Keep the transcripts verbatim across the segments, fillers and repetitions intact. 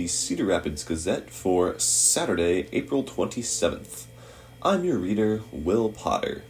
Cedar Rapids Gazette for Saturday, April twenty-seventh. I'm your reader, Will Potter.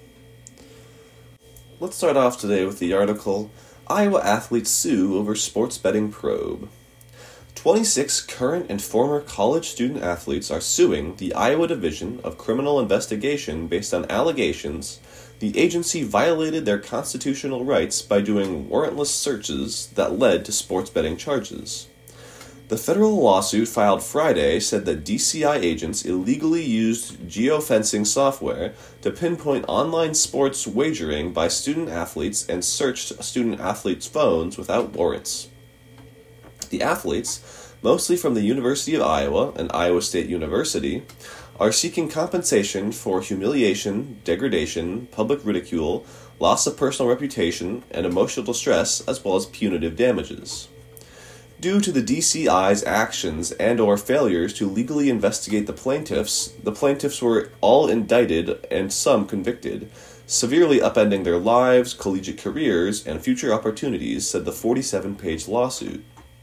Let's start off today with the article, Iowa Athletes Sue Over Sports Betting Probe. twenty-six current and former college student athletes are suing the Iowa Division of Criminal Investigation based on allegations the agency violated their constitutional rights by doing warrantless searches that led to sports betting charges. The federal lawsuit filed Friday said that D C I agents illegally used geofencing software to pinpoint online sports wagering by student athletes and searched student athletes' phones without warrants. The athletes, mostly from the University of Iowa and Iowa State University, are seeking compensation for humiliation, degradation, public ridicule, loss of personal reputation, and emotional distress, as well as punitive damages. Due to the D C I's actions and or failures to legally investigate the plaintiffs, the plaintiffs were all indicted and some convicted, severely upending their lives, collegiate careers, and future opportunities, said the forty-seven page lawsuit.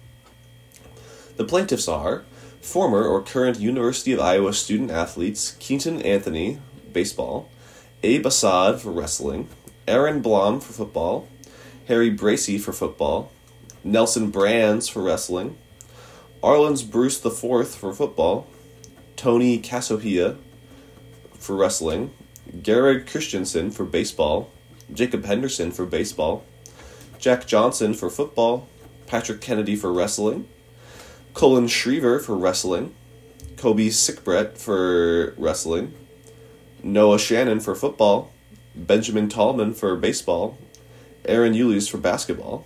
The plaintiffs are former or current University of Iowa student athletes Keaton Anthony, baseball, Abe Assad for wrestling, Aaron Blom for football, Harry Bracey for football, Nelson Brands for wrestling, Arlen's Bruce the Fourth for football, Tony Casopia for wrestling, Garrett Christensen for baseball, Jacob Henderson for baseball, Jack Johnson for football, Patrick Kennedy for wrestling, Colin Schriever for wrestling, Kobe Sickbrett for wrestling, Noah Shannon for football, Benjamin Tallman for baseball, Aaron Eulis for basketball,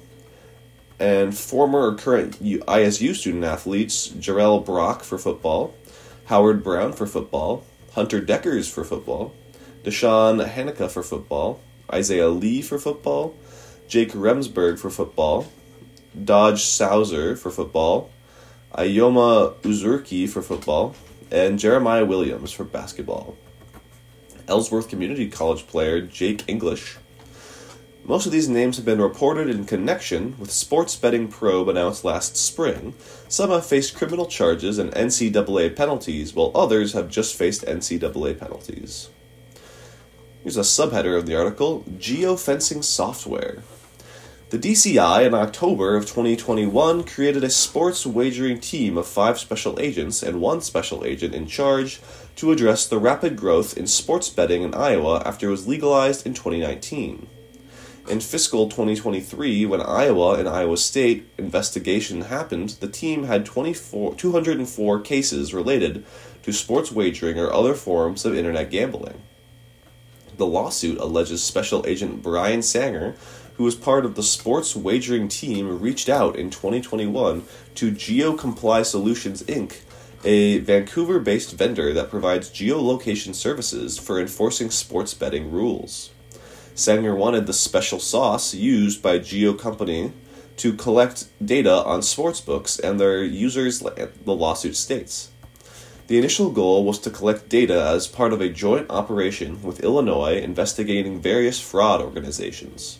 and former or current I S U student athletes Jarrell Brock for football, Howard Brown for football, Hunter Deckers for football, Deshaun Hanukkah for football, Isaiah Lee for football, Jake Remsburg for football, Dodge Sauser for football, Ayoma Uzurki for football, and Jeremiah Williams for basketball. Ellsworth Community College player Jake English. Most of these names have been reported in connection with sports betting probe announced last spring. Some have faced criminal charges and N C double A penalties, while others have just faced N C double A penalties. Here's a subheader of the article, Geofencing Software. The D C I, in October of twenty twenty-one, created a sports wagering team of five special agents and one special agent in charge to address the rapid growth in sports betting in Iowa after it was legalized in twenty nineteen. In fiscal twenty twenty-three, when Iowa and Iowa State investigation happened, the team had twenty-four, two hundred four cases related to sports wagering or other forms of internet gambling. The lawsuit alleges Special Agent Brian Sanger, who was part of the sports wagering team, reached out in twenty twenty-one to GeoComply Solutions, Incorporated, a Vancouver-based vendor that provides geolocation services for enforcing sports betting rules. Sanger wanted the special sauce used by Geo Company to collect data on sportsbooks and their users, the lawsuit states. The initial goal was to collect data as part of a joint operation with Illinois investigating various fraud organizations.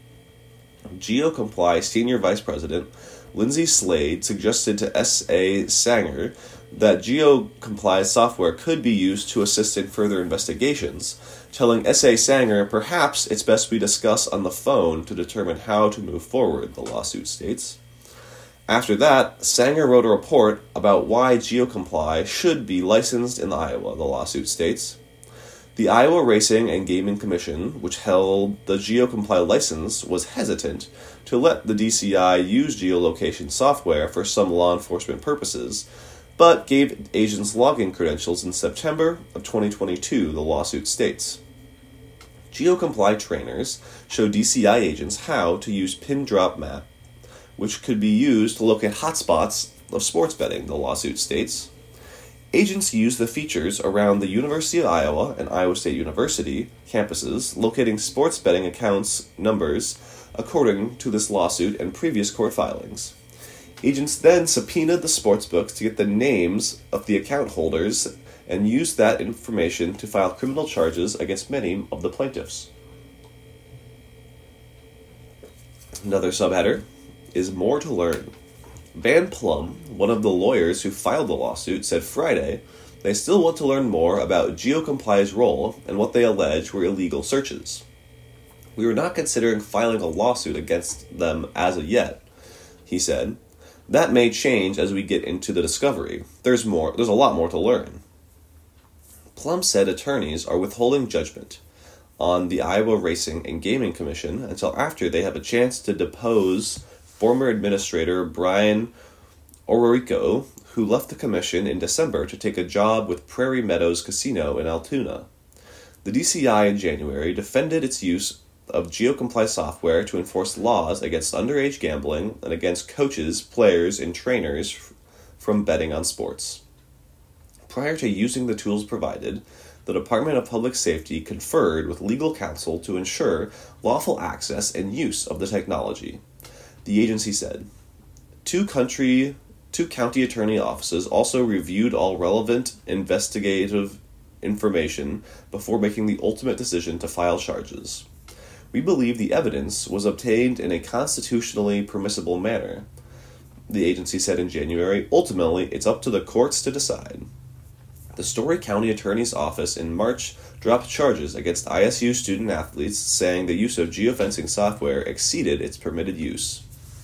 GeoComply Senior Vice President Lindsay Slade suggested to S A Sanger that GeoComply's software could be used to assist in further investigations, telling S A Sanger perhaps it's best we discuss on the phone to determine how to move forward, the lawsuit states. After that, Sanger wrote a report about why GeoComply should be licensed in Iowa, the lawsuit states. The Iowa Racing and Gaming Commission, which held the GeoComply license, was hesitant to let the D C I use geolocation software for some law enforcement purposes, but gave agents login credentials in September of twenty twenty-two, the lawsuit states. GeoComply trainers show D C I agents how to use Pin Drop Map, which could be used to locate hotspots of sports betting, the lawsuit states. Agents use the features around the University of Iowa and Iowa State University campuses, locating sports betting accounts numbers according to this lawsuit and previous court filings. Agents then subpoenaed the sportsbooks to get the names of the account holders and used that information to file criminal charges against many of the plaintiffs. Another subheader is more to learn. Van Plum, one of the lawyers who filed the lawsuit, said Friday they still want to learn more about GeoComply's role and what they allege were illegal searches. We were not considering filing a lawsuit against them as of yet, he said. That may change as we get into the discovery. There's more. There's a lot more to learn. Plum said attorneys are withholding judgment on the Iowa Racing and Gaming Commission until after they have a chance to depose former administrator Brian Orrico, who left the commission in December to take a job with Prairie Meadows Casino in Altoona. The D C I in January defended its use of GeoComply software to enforce laws against underage gambling and against coaches, players, and trainers from betting on sports. Prior to using the tools provided, the Department of Public Safety conferred with legal counsel to ensure lawful access and use of the technology. The agency said, two country, two county attorney offices also reviewed all relevant investigative information before making the ultimate decision to file charges. We believe the evidence was obtained in a constitutionally permissible manner, the agency said in January. Ultimately, it's up to the courts to decide. The Story County Attorney's Office in March dropped charges against I S U student-athletes, saying the use of geofencing software exceeded its permitted use.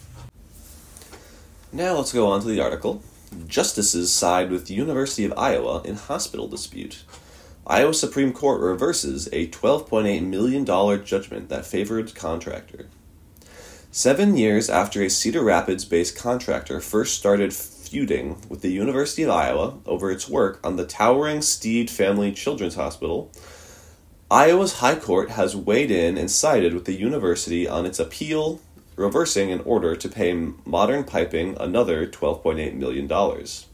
Now let's go on to the article. Justices side with the University of Iowa in hospital dispute. Iowa Supreme Court reverses a twelve point eight million dollars judgment that favored contractor. Seven years after a Cedar Rapids-based contractor first started feuding with the University of Iowa over its work on the towering Steed Family Children's Hospital, Iowa's High Court has weighed in and sided with the university on its appeal, reversing an order to pay Modern Piping another twelve point eight million dollars.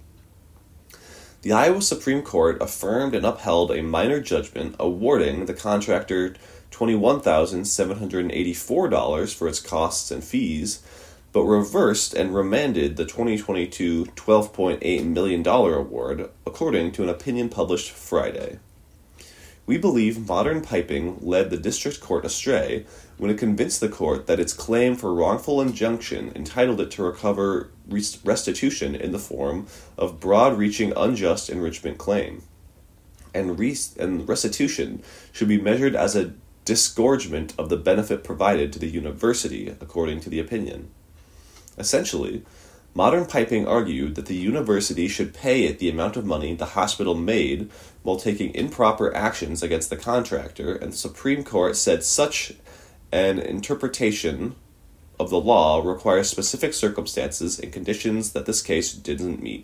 The Iowa Supreme Court affirmed and upheld a minor judgment awarding the contractor twenty-one thousand seven hundred eighty-four dollars for its costs and fees, but reversed and remanded the twenty twenty-two twelve point eight million dollars award, according to an opinion published Friday. We believe Modern Piping led the district court astray when it convinced the court that its claim for wrongful injunction entitled it to recover restitution in the form of broad-reaching unjust enrichment claim, and, res- and restitution should be measured as a disgorgement of the benefit provided to the university, according to the opinion. Essentially, Modern Piping argued that the university should pay it the amount of money the hospital made while taking improper actions against the contractor, and the Supreme Court said such an interpretation of the law requires specific circumstances and conditions that this case didn't meet.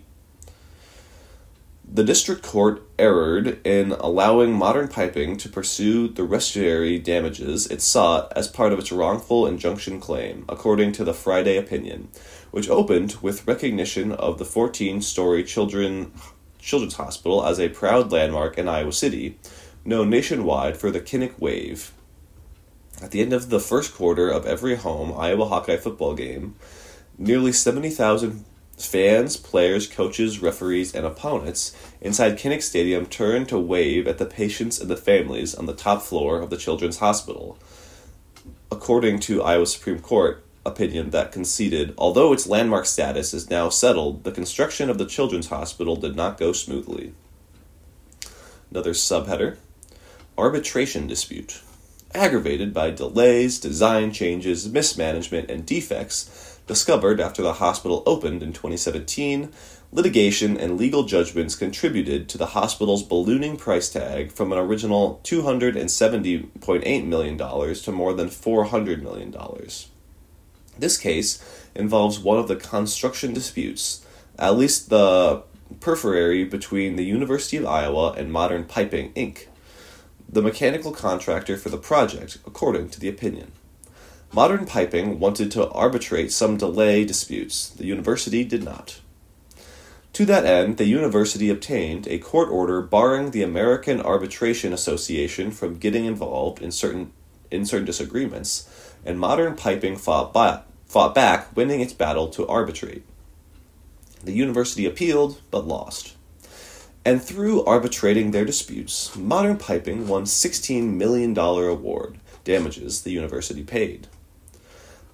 The district court erred in allowing Modern Piping to pursue the restitutionary damages it sought as part of its wrongful injunction claim, according to the Friday opinion, which opened with recognition of the fourteen-story children, children's hospital as a proud landmark in Iowa City, known nationwide for the Kinnick Wave. At the end of the first quarter of every home Iowa Hawkeye football game, nearly seventy thousand fans, players, coaches, referees, and opponents inside Kinnick Stadium turned to wave at the patients and the families on the top floor of the Children's Hospital, according to Iowa Supreme Court opinion that conceded, although its landmark status is now settled, the construction of the Children's Hospital did not go smoothly. Another subheader, arbitration dispute. Aggravated by delays, design changes, mismanagement, and defects discovered after the hospital opened in twenty seventeen, litigation and legal judgments contributed to the hospital's ballooning price tag from an original two hundred seventy point eight million dollars to more than four hundred million dollars. This case involves one of the construction disputes, at least the periphery between the University of Iowa and Modern Piping, Incorporated, the mechanical contractor for the project, according to the opinion. Modern Piping wanted to arbitrate some delay disputes. The university did not. To that end, the university obtained a court order barring the American Arbitration Association from getting involved in certain in certain disagreements, and Modern Piping fought back, fought back, winning its battle to arbitrate. The university appealed, but lost. And through arbitrating their disputes, Modern Piping won sixteen million dollars award, damages the university paid.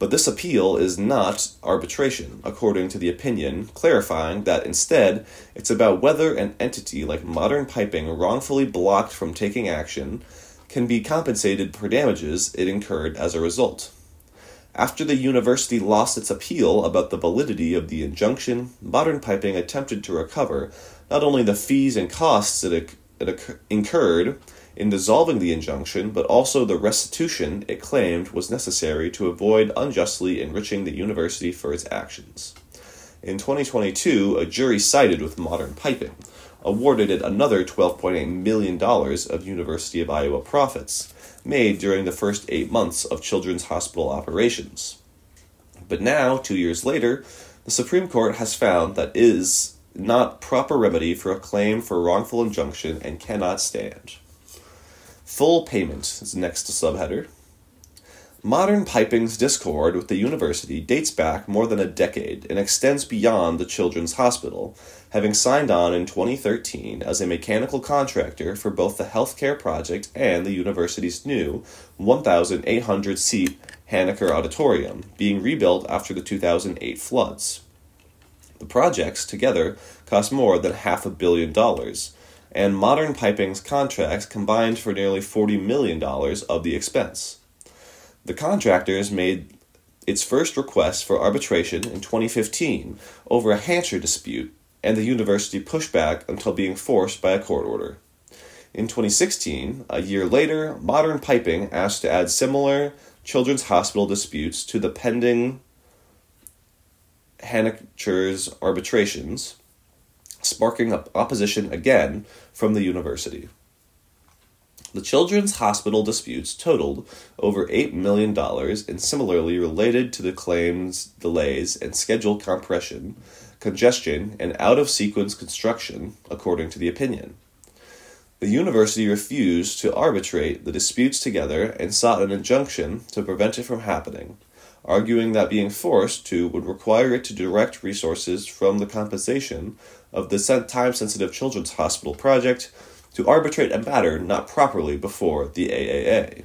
But this appeal is not arbitration, according to the opinion, clarifying that instead it's about whether an entity like Modern Piping, wrongfully blocked from taking action, can be compensated for damages it incurred as a result. After the university lost its appeal about the validity of the injunction, Modern Piping attempted to recover not only the fees and costs it, it incurred in dissolving the injunction, but also the restitution it claimed was necessary to avoid unjustly enriching the university for its actions. In twenty twenty-two, a jury sided with Modern Piping, awarded it another twelve point eight million dollars of University of Iowa profits, made during the first eight months of Children's Hospital operations. But now, two years later, the Supreme Court has found that is not proper remedy for a claim for wrongful injunction and cannot stand. Full payment is the next subheader. Modern Piping's discord with the university dates back more than a decade and extends beyond the Children's Hospital, having signed on in twenty thirteen as a mechanical contractor for both the healthcare project and the university's new one thousand eight hundred seat Haneker Auditorium, being rebuilt after the two thousand eight floods. The projects, together, cost more than half a billion dollars, and Modern Piping's contracts combined for nearly forty million dollars of the expense. The contractors made its first request for arbitration in twenty fifteen over a Hansher dispute, and the university pushed back until being forced by a court order. In twenty sixteen, a year later, Modern Piping asked to add similar Children's Hospital disputes to the pending Haneker's arbitrations, sparking up opposition again from the university. The Children's Hospital disputes totaled over eight million dollars and similarly related to the claims delays and schedule compression, congestion, and out-of-sequence construction, according to the opinion. The university refused to arbitrate the disputes together and sought an injunction to prevent it from happening, arguing that being forced to would require it to direct resources from the compensation of the time-sensitive Children's Hospital project to arbitrate a matter not properly before the A A A.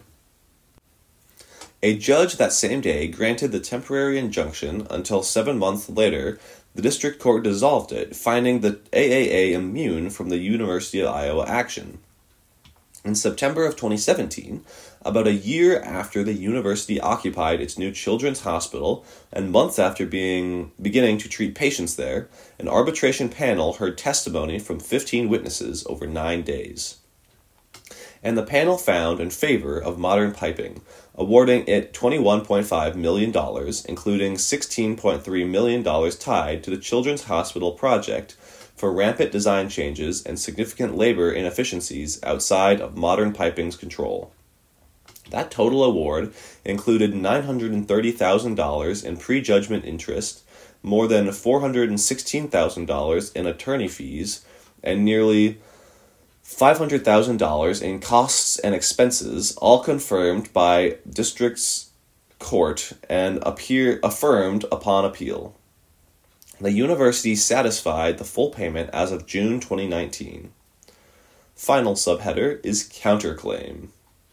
A judge that same day granted the temporary injunction until seven months later, the district court dissolved it, finding the A A A immune from the University of Iowa action. In September of twenty seventeen, about a year after the university occupied its new children's hospital, and months after being beginning to treat patients there, an arbitration panel heard testimony from fifteen witnesses over nine days. And the panel found in favor of Modern Piping, awarding it twenty-one point five million dollars, including sixteen point three million dollars tied to the Children's Hospital project for rampant design changes and significant labor inefficiencies outside of Modern Piping's control. That total award included nine hundred thirty thousand dollars in prejudgment interest, more than four hundred sixteen thousand dollars in attorney fees, and nearly five hundred thousand dollars in costs and expenses, all confirmed by district's court and appear, affirmed upon appeal. The university satisfied the full payment as of June twenty nineteen. Final subheader is counterclaim.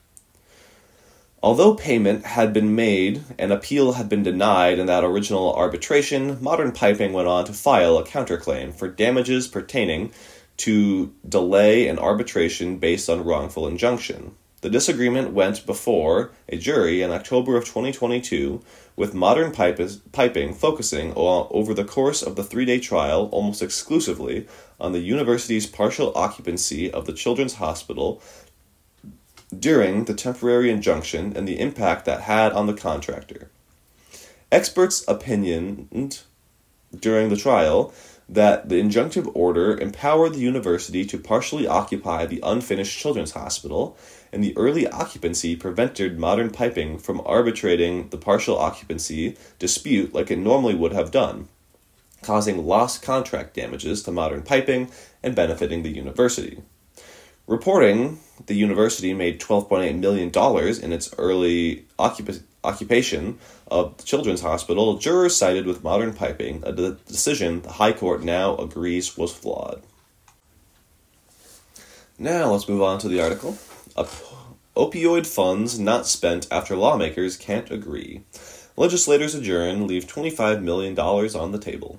Although payment had been made and appeal had been denied in that original arbitration, Modern Piping went on to file a counterclaim for damages pertaining to delay in arbitration based on wrongful injunction. The disagreement went before a jury in October of twenty twenty-two, with Modern Piping focusing on, over the course of the three-day trial almost exclusively on the university's partial occupancy of the Children's Hospital during the temporary injunction and the impact that had on the contractor. Experts opinioned during the trial that the injunctive order empowered the university to partially occupy the unfinished Children's Hospital, and the early occupancy prevented Modern Piping from arbitrating the partial occupancy dispute like it normally would have done, causing lost contract damages to Modern Piping and benefiting the university. Reporting the university made twelve point eight million dollars in its early occup- occupation of the Children's Hospital, jurors sided with Modern Piping, a de- decision the High Court now agrees was flawed. Now let's move on to the article. Op- opioid funds not spent after lawmakers can't agree. Legislators adjourn, leave twenty-five million dollars on the table.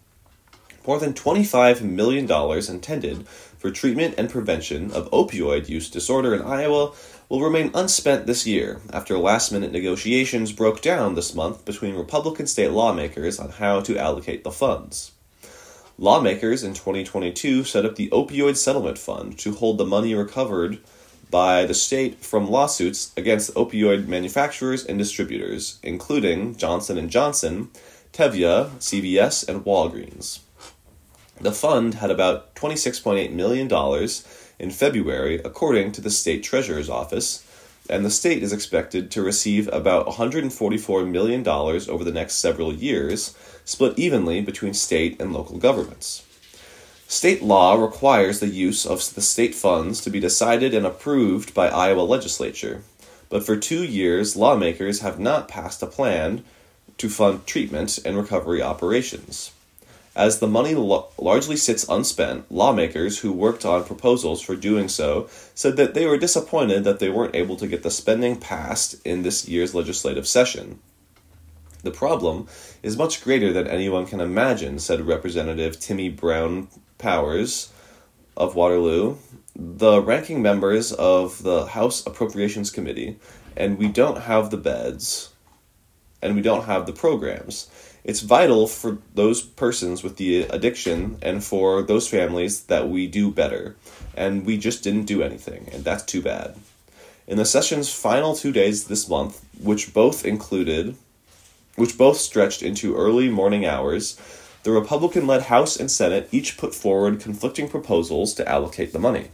More than twenty-five million dollars intended for treatment and prevention of opioid use disorder in Iowa will remain unspent this year after last-minute negotiations broke down this month between Republican state lawmakers on how to allocate the funds. Lawmakers in twenty twenty-two set up the Opioid Settlement Fund to hold the money recovered by the state from lawsuits against opioid manufacturers and distributors, including Johnson and Johnson, Tevya, C V S, and Walgreens. The fund had about twenty-six point eight million dollars in February, according to the state treasurer's office, and the state is expected to receive about one hundred forty-four million dollars over the next several years, split evenly between state and local governments. State law requires the use of the state funds to be decided and approved by Iowa legislature, but for two years lawmakers have not passed a plan to fund treatment and recovery operations. As the money lo- largely sits unspent, lawmakers who worked on proposals for doing so said that they were disappointed that they weren't able to get the spending passed in this year's legislative session. The problem is much greater than anyone can imagine, said Representative Timmy Brown Powers of Waterloo, the ranking members of the House Appropriations Committee, and we don't have the beds, and we don't have the programs. It's vital for those persons with the addiction and for those families that we do better, and we just didn't do anything, and that's too bad. In the session's final two days this month, which both included, which both stretched into early morning hours, the Republican-led House and Senate each put forward conflicting proposals to allocate the money.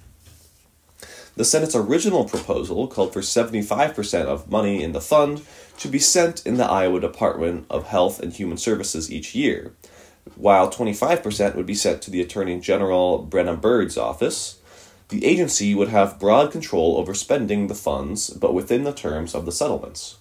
The Senate's original proposal called for seventy-five percent of money in the fund to be sent in the Iowa Department of Health and Human Services each year, while twenty-five percent would be sent to the Attorney General Brenna Bird's office. The agency would have broad control over spending the funds, but within the terms of the settlements.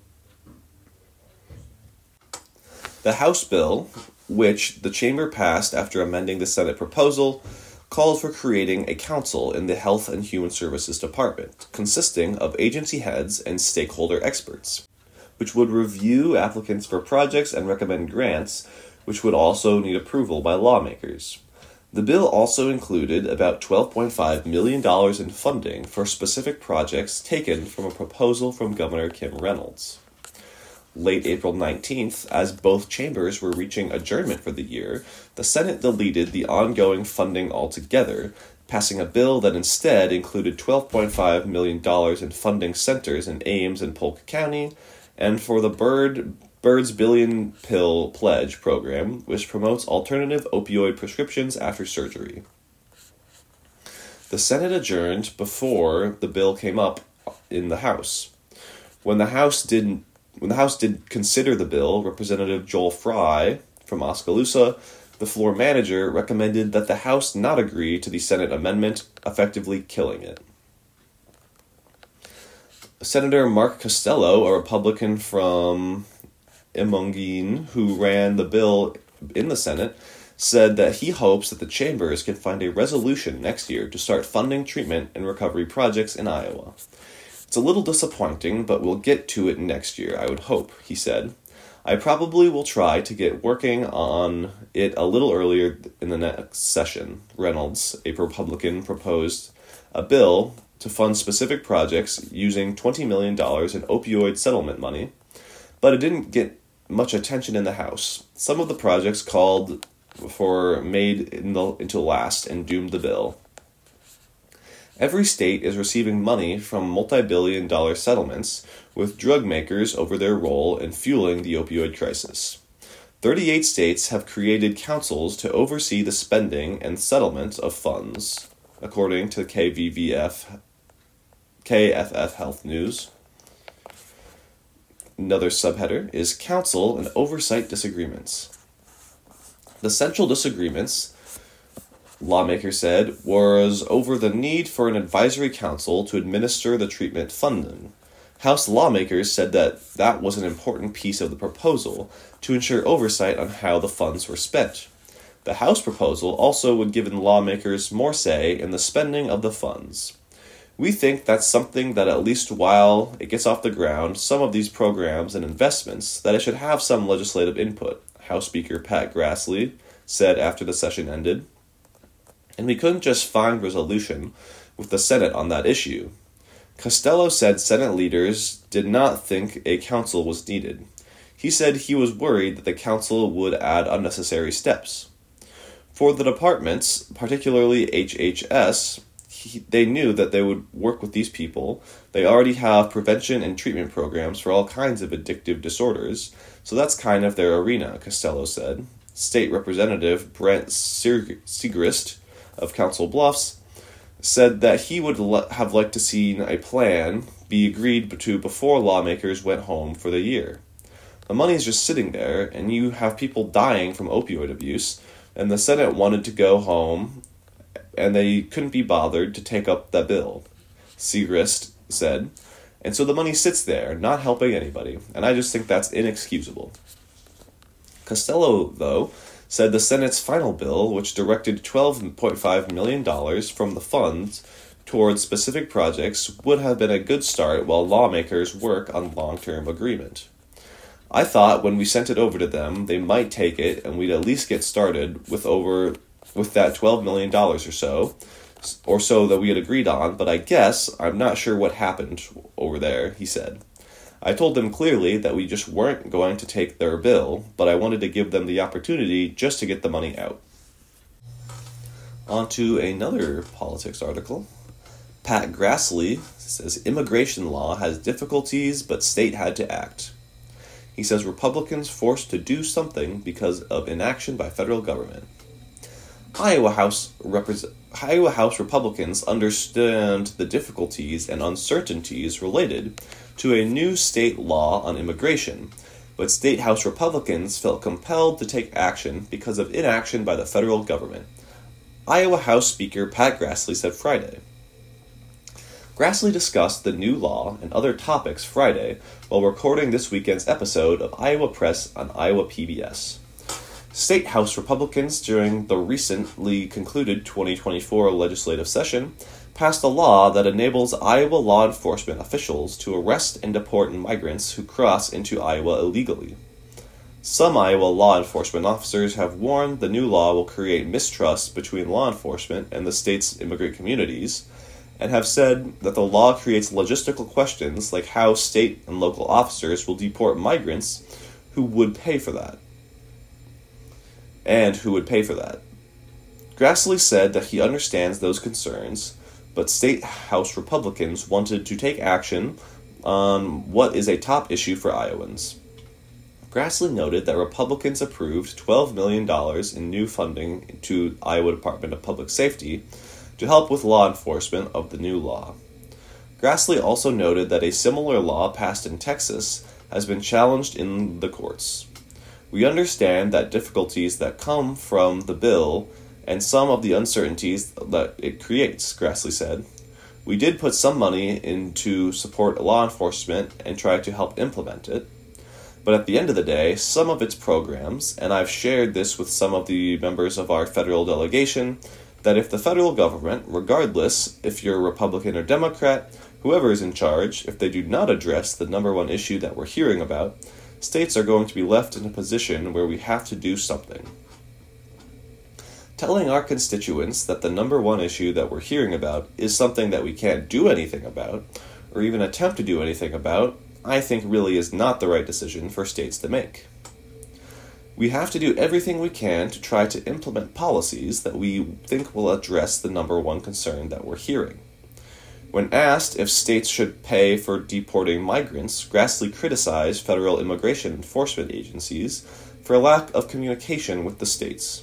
The House bill, which the chamber passed after amending the Senate proposal, called for creating a council in the Health and Human Services Department, consisting of agency heads and stakeholder experts, which would review applicants for projects and recommend grants, which would also need approval by lawmakers. The bill also included about twelve point five million dollars in funding for specific projects taken from a proposal from Governor Kim Reynolds. Late April nineteenth, as both chambers were reaching adjournment for the year, the Senate deleted the ongoing funding altogether, passing a bill that instead included twelve point five million dollars in funding centers in Ames and Polk County, and for the Bird Bird's Billion Pill Pledge program, which promotes alternative opioid prescriptions after surgery. The Senate adjourned before the bill came up in the House. When the House didn't When the House did consider the bill, Representative Joel Fry from Oskaloosa, the floor manager, recommended that the House not agree to the Senate amendment, effectively killing it. Senator Mark Costello, a Republican from Emungene, who ran the bill in the Senate, said that he hopes that the chambers can find a resolution next year to start funding treatment and recovery projects in Iowa. It's a little disappointing, but we'll get to it next year, I would hope, he said. I probably will try to get working on it a little earlier in the next session. Reynolds, a Republican, proposed a bill to fund specific projects using twenty million dollars in opioid settlement money, but it didn't get much attention in the House. Some of the projects called for made in the, into last and doomed the bill. Every state is receiving money from multi-billion dollar settlements with drug makers over their role in fueling the opioid crisis. thirty-eight states have created councils to oversee the spending and settlement of funds, according to K V V F, K F F Health News. Another subheader is Council and Oversight Disagreements. The central disagreements, lawmakers said, was over the need for an advisory council to administer the treatment funding. House lawmakers said that that was an important piece of the proposal to ensure oversight on how the funds were spent. The House proposal also would give lawmakers more say in the spending of the funds. We think that's something that at least while it gets off the ground, some of these programs and investments, that it should have some legislative input, House Speaker Pat Grassley said after the session ended. And we couldn't just find resolution with the Senate on that issue. Costello said Senate leaders did not think a council was needed. He said he was worried that the council would add unnecessary steps. For the departments, particularly H H S, he, they knew that they would work with these people. They already have prevention and treatment programs for all kinds of addictive disorders, so that's kind of their arena, Costello said. State Representative Brent Segrist of Council Bluffs said that he would le- have liked to see a plan be agreed to before lawmakers went home for the year. The money is just sitting there, and you have people dying from opioid abuse, and the Senate wanted to go home, and they couldn't be bothered to take up that bill, Segrist said. And so the money sits there, not helping anybody, and I just think that's inexcusable. Costello, though, said the Senate's final bill, which directed twelve point five million dollars from the funds towards specific projects, would have been a good start while lawmakers work on long-term agreement. I thought when we sent it over to them, they might take it and we'd at least get started with over with that twelve million dollars or so, or so that we had agreed on, but I guess I'm not sure what happened over there, he said. I told them clearly that we just weren't going to take their bill, but I wanted to give them the opportunity just to get the money out. On to another politics article. Pat Grassley says immigration law has difficulties, but state had to act. He says Republicans forced to do something because of inaction by federal government. Iowa House, Repres- Iowa House Republicans understand the difficulties and uncertainties related to a new state law on immigration, but State House Republicans felt compelled to take action because of inaction by the federal government. Iowa House Speaker Pat Grassley said Friday. Grassley discussed the new law and other topics Friday while recording this weekend's episode of Iowa Press on Iowa P B S. State House Republicans during the recently concluded twenty twenty-four legislative session passed a law that enables Iowa law enforcement officials to arrest and deport migrants who cross into Iowa illegally. Some Iowa law enforcement officers have warned the new law will create mistrust between law enforcement and the state's immigrant communities, and have said that the law creates logistical questions like how state and local officers will deport migrants who would pay for that. And who would pay for that. Grassley said that he understands those concerns, but State House Republicans wanted to take action on what is a top issue for Iowans. Grassley noted that Republicans approved twelve million dollars in new funding to Iowa Department of Public Safety to help with law enforcement of the new law. Grassley also noted that a similar law passed in Texas has been challenged in the courts. We understand that difficulties that come from the bill and some of the uncertainties that it creates, Grassley said. We did put some money in to support law enforcement and try to help implement it. But at the end of the day, some of its programs, and I've shared this with some of the members of our federal delegation, that if the federal government, regardless if you're Republican or Democrat, whoever is in charge, if they do not address the number one issue that we're hearing about, states are going to be left in a position where we have to do something. Telling our constituents that the number one issue that we're hearing about is something that we can't do anything about, or even attempt to do anything about, I think really is not the right decision for states to make. We have to do everything we can to try to implement policies that we think will address the number one concern that we're hearing. When asked if states should pay for deporting migrants, Grassley criticized federal immigration enforcement agencies for a lack of communication with the states.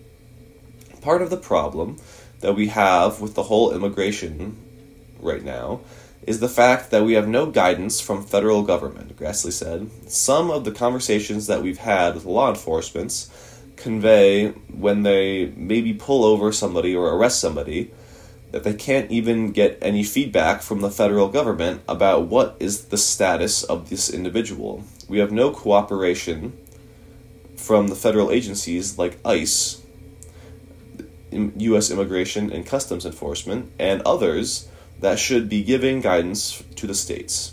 Part of the problem that we have with the whole immigration right now is the fact that we have no guidance from federal government, Grassley said. Some of the conversations that we've had with law enforcement convey when they maybe pull over somebody or arrest somebody that they can't even get any feedback from the federal government about what is the status of this individual. We have no cooperation from the federal agencies like ICE, U S Immigration and Customs Enforcement, and others that should be giving guidance to the states.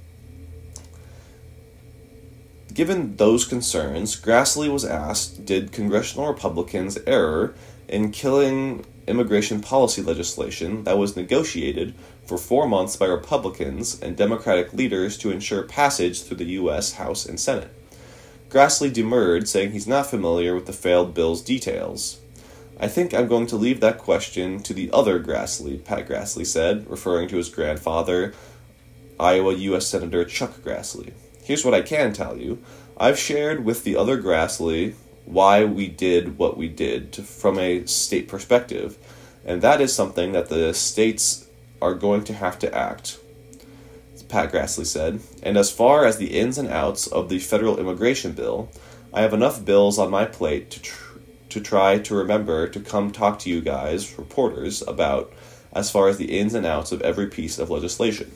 Given those concerns, Grassley was asked, did congressional Republicans err in killing immigration policy legislation that was negotiated for four months by Republicans and Democratic leaders to ensure passage through the U S House and Senate? Grassley demurred, saying he's not familiar with the failed bill's details. I think I'm going to leave that question to the other Grassley, Pat Grassley said, referring to his grandfather, Iowa U S Senator Chuck Grassley. Here's what I can tell you. I've shared with the other Grassley why we did what we did to, from a state perspective, and that is something that the states are going to have to act, Pat Grassley said. And as far as the ins and outs of the federal immigration bill, I have enough bills on my plate to tr- to try to remember to come talk to you guys, reporters, about as far as the ins and outs of every piece of legislation.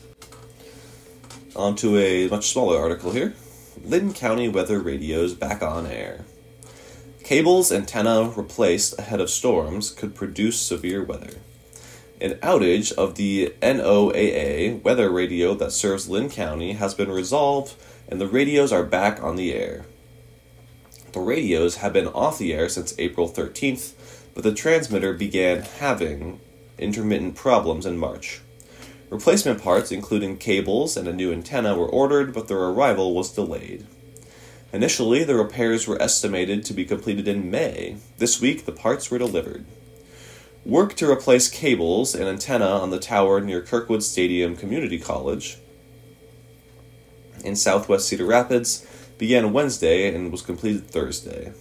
On to a much smaller article here. Linn County weather radios back on air. Cables antenna replaced ahead of storms could produce severe weather. An outage of the N O A A weather radio that serves Linn County has been resolved, and the radios are back on the air. The radios have been off the air since April thirteenth, but the transmitter began having intermittent problems in March. Replacement parts, including cables and a new antenna, were ordered, but their arrival was delayed. Initially, the repairs were estimated to be completed in May. This week, the parts were delivered. Work to replace cables and antenna on the tower near Kirkwood Stadium Community College in southwest Cedar Rapids began Wednesday and was completed Thursday.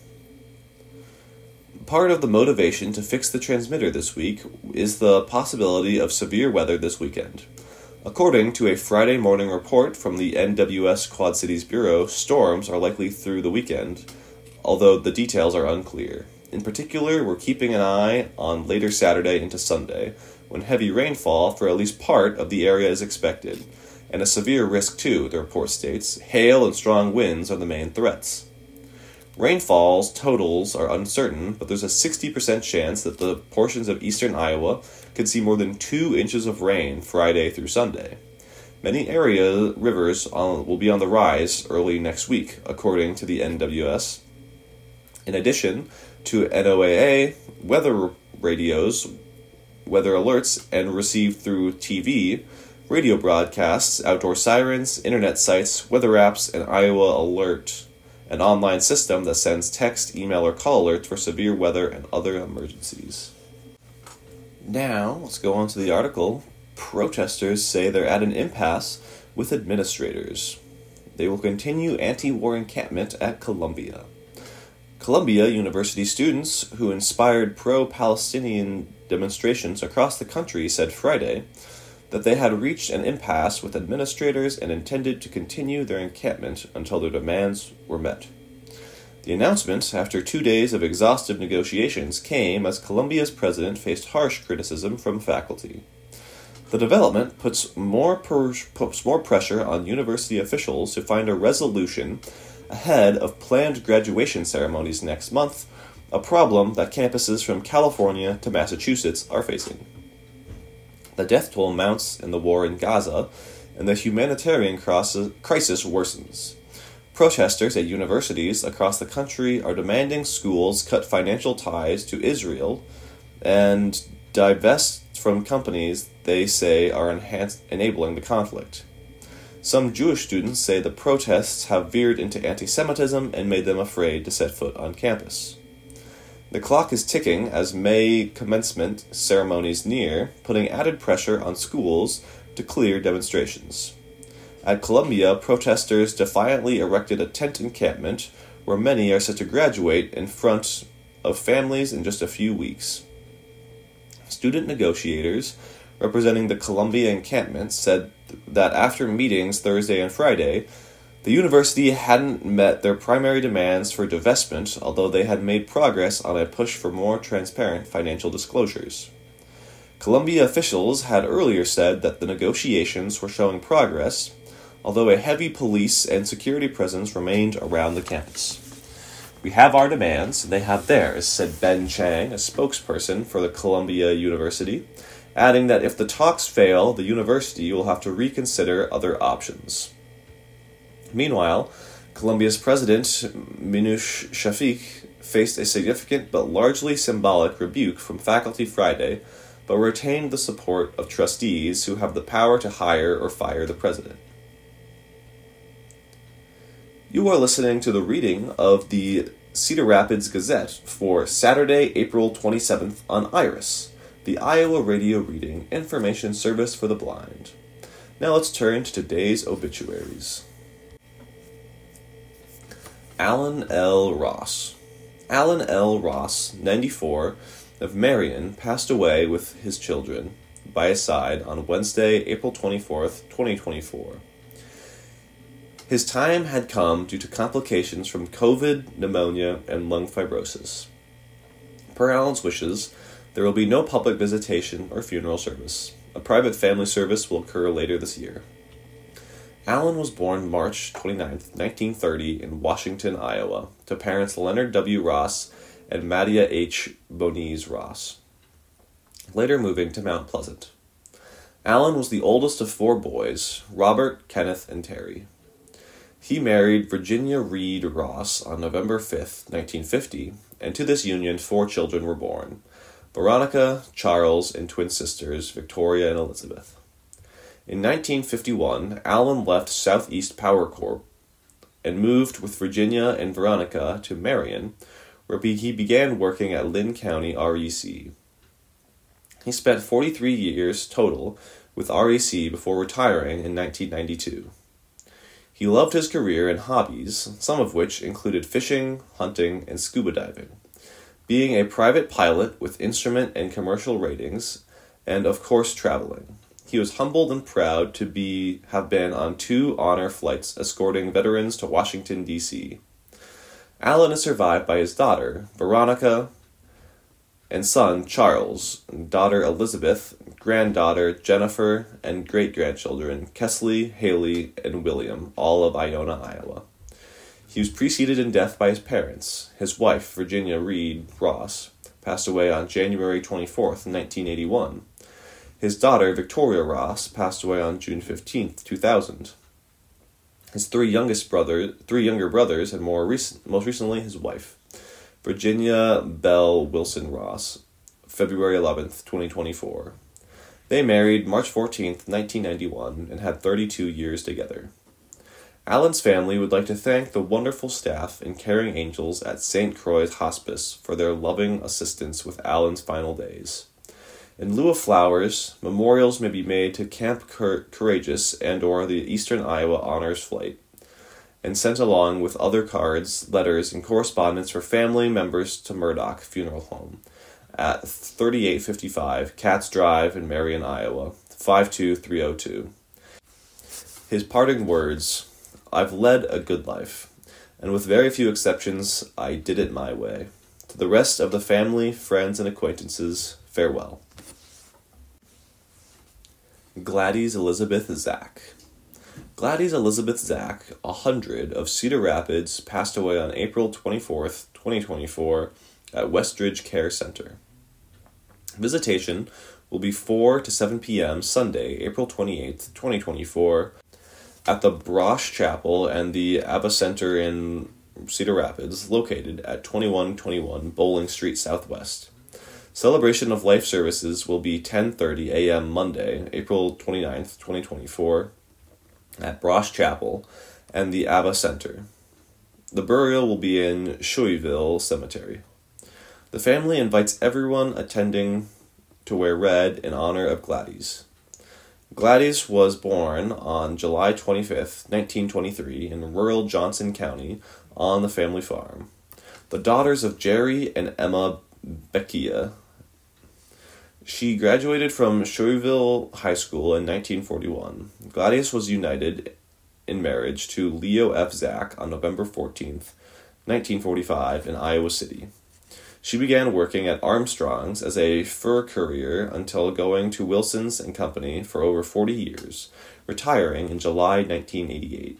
Part of the motivation to fix the transmitter this week is the possibility of severe weather this weekend. According to a Friday morning report from the N W S Quad Cities Bureau, storms are likely through the weekend, although the details are unclear. In particular, we're keeping an eye on later Saturday into Sunday, when heavy rainfall for at least part of the area is expected, and a severe risk too, the report states. Hail and strong winds are the main threats. Rainfall's totals are uncertain, but there's a sixty percent chance that the portions of eastern Iowa could see more than two inches of rain Friday through Sunday. Many area rivers on, will be on the rise early next week, according to the N W S. In addition to N O A A, weather radios, weather alerts, and received through T V, radio broadcasts, outdoor sirens, internet sites, weather apps, and Iowa Alert, an online system that sends text, email, or call alerts for severe weather and other emergencies. Now, let's go on to the article. Protesters say they're at an impasse with administrators. They will continue anti-war encampment at Columbia. Columbia University students who inspired pro-Palestinian demonstrations across the country said Friday that they had reached an impasse with administrators and intended to continue their encampment until their demands were met. The announcement, after two days of exhaustive negotiations, came as Columbia's president faced harsh criticism from faculty. The development puts more, per- puts more pressure on university officials to find a resolution ahead of planned graduation ceremonies next month, a problem that campuses from California to Massachusetts are facing. The death toll mounts in the war in Gaza, and the humanitarian crisis worsens. Protesters at universities across the country are demanding schools cut financial ties to Israel and divest from companies they say are enhance- enabling the conflict. Some Jewish students say the protests have veered into anti-Semitism and made them afraid to set foot on campus. The clock is ticking as May commencement ceremonies near, putting added pressure on schools to clear demonstrations. At Columbia, protesters defiantly erected a tent encampment where many are set to graduate in front of families in just a few weeks. Student negotiators representing the Columbia encampment said that after meetings Thursday and Friday, the university hadn't met their primary demands for divestment, although they had made progress on a push for more transparent financial disclosures. Columbia officials had earlier said that the negotiations were showing progress, although a heavy police and security presence remained around the campus. We have our demands, and they have theirs, said Ben Chang, a spokesperson for the Columbia University, adding that if the talks fail, the university will have to reconsider other options. Meanwhile, Columbia's president, Minouche Shafik, faced a significant but largely symbolic rebuke from Faculty Friday, but retained the support of trustees who have the power to hire or fire the president. You are listening to the reading of the Cedar Rapids Gazette for Saturday, April twenty-seventh on IRIS, the Iowa Radio Reading Information Service for the Blind. Now let's turn to today's obituaries. Alan L. Ross. Alan L. Ross, ninety-four, of Marion, passed away with his children by his side on Wednesday, April twenty-fourth, twenty twenty-four. His time had come due to complications from COVID, pneumonia, and lung fibrosis. Per Alan's wishes, there will be no public visitation or funeral service. A private family service will occur later this year. Alan was born March twenty-ninth, nineteen thirty, in Washington, Iowa, to parents Leonard W. Ross and Madia H. Boniz Ross, later moving to Mount Pleasant. Alan was the oldest of four boys, Robert, Kenneth, and Terry. He married Virginia Reed Ross on November fifth, nineteen fifty, and to this union four children were born, Veronica, Charles, and twin sisters Victoria and Elizabeth. In nineteen fifty-one, Alan left Southeast Power Corp and moved with Virginia and Veronica to Marion, where he began working at Lynn County R E C. He spent forty-three years total with R E C before retiring in nineteen ninety-two. He loved his career and hobbies, some of which included fishing, hunting, and scuba diving, being a private pilot with instrument and commercial ratings, and of course traveling. He was humbled and proud to be have been on two honor flights escorting veterans to Washington, D C Alan is survived by his daughter, Veronica, and son, Charles, daughter Elizabeth, granddaughter Jennifer, and great-grandchildren Kesley, Haley, and William, all of Iona, Iowa. He was preceded in death by his parents. His wife, Virginia Reed Ross, passed away on January twenty-fourth, nineteen eighty-one. His daughter, Victoria Ross, passed away on June fifteenth, two thousand. His three youngest brother, three younger brothers, and more recent, most recently his wife, Virginia Bell Wilson Ross, February eleventh, twenty twenty-four. They married March fourteenth, nineteen ninety-one, and had thirty-two years together. Alan's family would like to thank the wonderful staff and caring angels at Saint Croix Hospice for their loving assistance with Alan's final days. In lieu of flowers, memorials may be made to Camp Cour- Courageous and or the Eastern Iowa Honors Flight, and sent along with other cards, letters, and correspondence for family members to Murdoch Funeral Home at thirty-eight fifty-five Katz Drive in Marion, Iowa, five two three oh two. His parting words: "I've led a good life, and with very few exceptions, I did it my way. To the rest of the family, friends, and acquaintances, farewell." Gladys Elizabeth Zach. Gladys Elizabeth Zach, a hundred, of Cedar Rapids, passed away on April twenty-fourth, twenty twenty-four, at Westridge Care Center. Visitation will be four to seven p.m. Sunday, April twenty-eighth, twenty twenty-four, at the Brosh Chapel and the Abba Center in Cedar Rapids, located at twenty-one twenty-one Bowling Street Southwest. Celebration of Life services will be ten thirty a.m. Monday, April twenty-ninth, twenty twenty-four, at Brosh Chapel and the Abba Center. The burial will be in Schuyville Cemetery. The family invites everyone attending to wear red in honor of Gladys. Gladys was born on July twenty-fifth, nineteen twenty-three, in rural Johnson County on the family farm. The daughters of Jerry and Emma Beckia. She graduated from Schuyville High School in nineteen forty-one. Gladys was united in marriage to Leo F. Zach on November fourteenth, nineteen forty-five, in Iowa City. She began working at Armstrong's as a fur courier until going to Wilson's and Company for over forty years, retiring in July nineteen eighty-eight.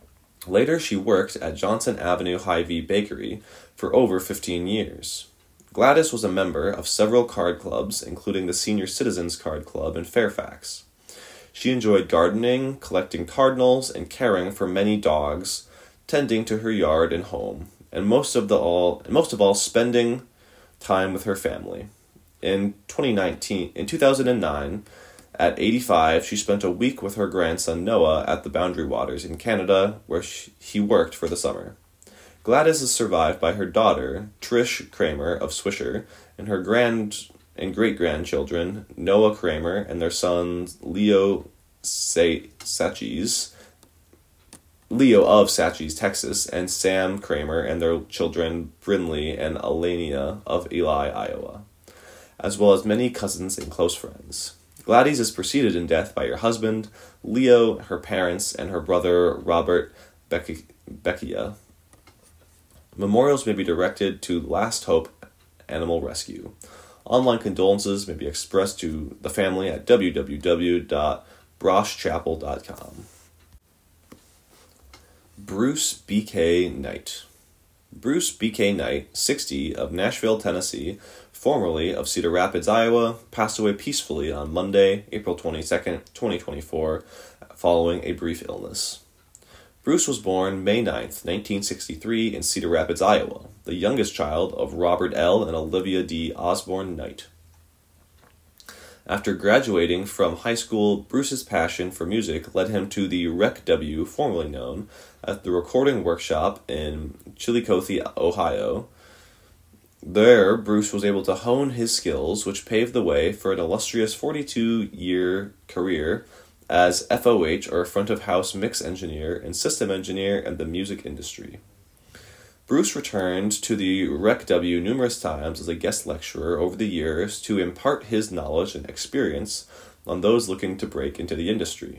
Later, she worked at Johnson Avenue Hy-Vee Bakery for over fifteen years. Gladys was a member of several card clubs, including the Senior Citizens Card Club in Fairfax. She enjoyed gardening, collecting cardinals, and caring for many dogs, tending to her yard and home, and most of the all, and most of all, spending time with her family. In twenty nineteen, in two thousand nine, at eighty-five, she spent a week with her grandson Noah at the Boundary Waters in Canada, where she, he worked for the summer. Gladys is survived by her daughter, Trish Kramer of Swisher, and her grand and great-grandchildren, Noah Kramer and their sons Leo Sachs, Leo of Sachs, Texas, and Sam Kramer and their children, Brinley and Alania of Ely, Iowa, as well as many cousins and close friends. Gladys is preceded in death by her husband, Leo, her parents, and her brother, Robert Beck- Beckia. Memorials may be directed to Last Hope Animal Rescue. Online condolences may be expressed to the family at w w w dot brosh chapel dot com. Bruce B K Knight. Bruce B K Knight, sixty, of Nashville, Tennessee, formerly of Cedar Rapids, Iowa, passed away peacefully on Monday, April twenty-second, twenty twenty-four, following a brief illness. Bruce was born May ninth, nineteen sixty-three, in Cedar Rapids, Iowa, the youngest child of Robert L. and Olivia D. Osborne Knight. After graduating from high school, Bruce's passion for music led him to the Rec W, formerly known as the Recording Workshop in Chillicothe, Ohio. There, Bruce was able to hone his skills, which paved the way for an illustrious forty-two-year career as F O H, or front-of-house mix engineer and system engineer in the music industry. Bruce returned to the Rec W numerous times as a guest lecturer over the years to impart his knowledge and experience on those looking to break into the industry.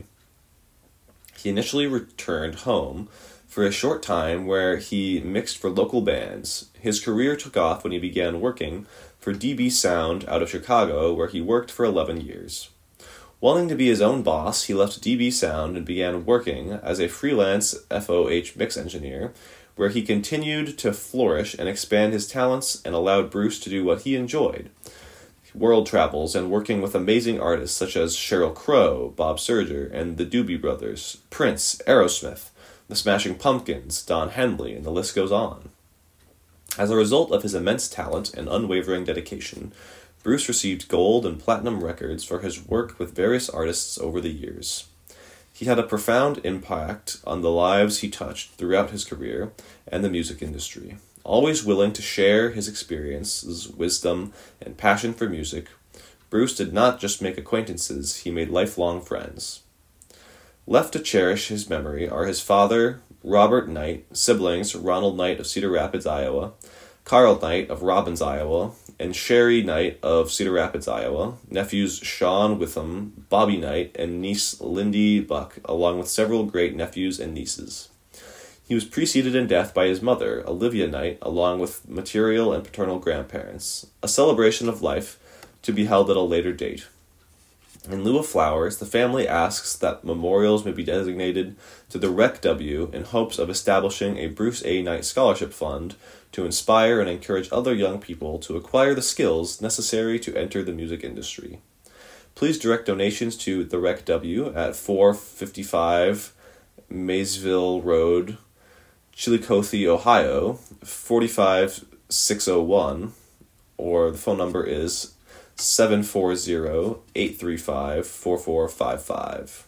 He initially returned home for a short time where he mixed for local bands. His career took off when he began working for D B Sound out of Chicago, where he worked for eleven years. Wanting to be his own boss, he left D B Sound and began working as a freelance F O H mix engineer, where he continued to flourish and expand his talents and allowed Bruce to do what he enjoyed: world travels and working with amazing artists such as Sheryl Crow, Bob Seger, and the Doobie Brothers, Prince, Aerosmith, the Smashing Pumpkins, Don Henley, and the list goes on. As a result of his immense talent and unwavering dedication, Bruce received gold and platinum records for his work with various artists over the years. He had a profound impact on the lives he touched throughout his career and the music industry. Always willing to share his experiences, wisdom, and passion for music, Bruce did not just make acquaintances, he made lifelong friends. Left to cherish his memory are his father, Robert Knight, siblings Ronald Knight of Cedar Rapids, Iowa, Carl Knight of Robbins, Iowa, and Sherry Knight of Cedar Rapids, Iowa, nephews Sean Witham, Bobby Knight, and niece Lindy Buck, along with several great nephews and nieces. He was preceded in death by his mother, Olivia Knight, along with maternal and paternal grandparents, a celebration of life to be held at a later date. In lieu of flowers, the family asks that memorials may be designated to the Rec W in hopes of establishing a Bruce A. Knight Scholarship Fund to inspire and encourage other young people to acquire the skills necessary to enter the music industry. Please direct donations to the Rec W at four fifty-five Maysville Road, Chillicothe, Ohio, forty-five six oh one, or the phone number is seven four zero, eight three five, four four five five.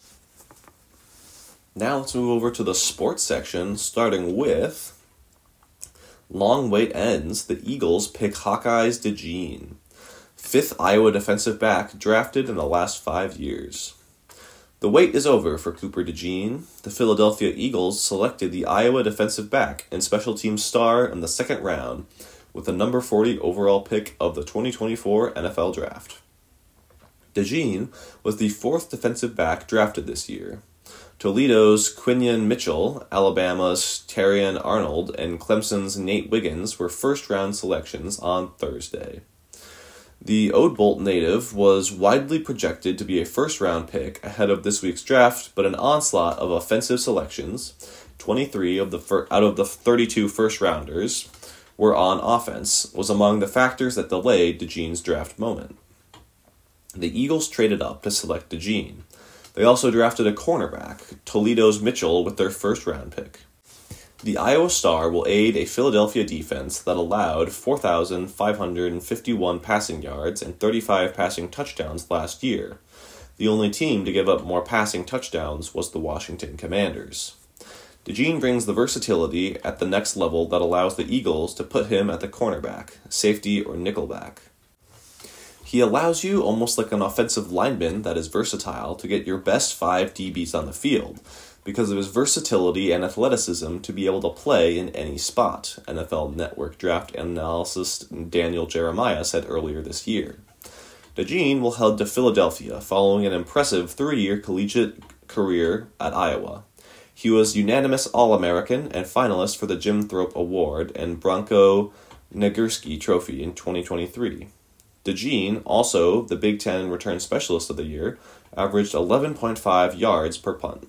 Now let's move over to the sports section, starting with long wait ends. The Eagles pick Hawkeyes DeJean, fifth Iowa defensive back drafted in the last five years. The wait is over for Cooper DeJean. The Philadelphia Eagles selected the Iowa defensive back and special teams star in the second round with the number forty overall pick of the twenty twenty-four N F L Draft. DeJean was the fourth defensive back drafted this year. Toledo's Quinion Mitchell, Alabama's Terrion Arnold, and Clemson's Nate Wiggins were first-round selections on Thursday. The Old Bolt native was widely projected to be a first-round pick ahead of this week's draft, but an onslaught of offensive selections, twenty-three of the fir- out of the thirty-two first-rounders, were on offense was among the factors that delayed DeJean's draft moment. The Eagles traded up to select DeJean. They also drafted a cornerback, Toledo's Mitchell, with their first-round pick. The Iowa Star will aid a Philadelphia defense that allowed four thousand five hundred fifty-one passing yards and thirty-five passing touchdowns last year. The only team to give up more passing touchdowns was the Washington Commanders. DeJean brings the versatility at the next level that allows the Eagles to put him at the cornerback, safety, or nickelback. He allows you, almost like an offensive lineman that is versatile, to get your best five D Bs on the field, because of his versatility and athleticism to be able to play in any spot, N F L Network draft analyst Daniel Jeremiah said earlier this year. DeJean will head to Philadelphia following an impressive three-year collegiate career at Iowa. He was unanimous All-American and finalist for the Jim Thorpe Award and Bronco Nagurski Trophy in twenty twenty-three. DeJean, also the Big Ten Return Specialist of the Year, averaged eleven point five yards per punt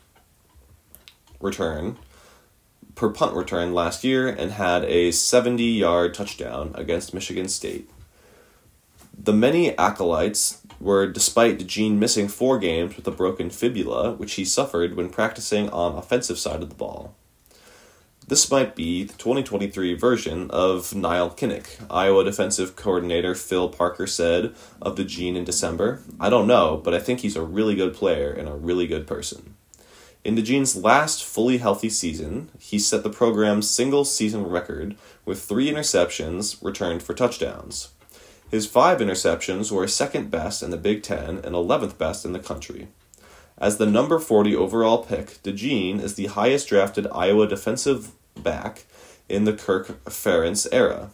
return per punt return last year and had a seventy-yard touchdown against Michigan State. The many acolytes were despite DeJean missing four games with a broken fibula, which he suffered when practicing on offensive side of the ball. This might be the twenty twenty-three version of Nile Kinnick, Iowa defensive coordinator Phil Parker said of DeJean in December. I don't know, but I think he's a really good player and a really good person. In DeJean's last fully healthy season, he set the program's single-season record with three interceptions returned for touchdowns. His five interceptions were second best in the Big Ten and eleventh best in the country. As the number forty overall pick, DeJean is the highest-drafted Iowa defensive back in the Kirk Ferentz era.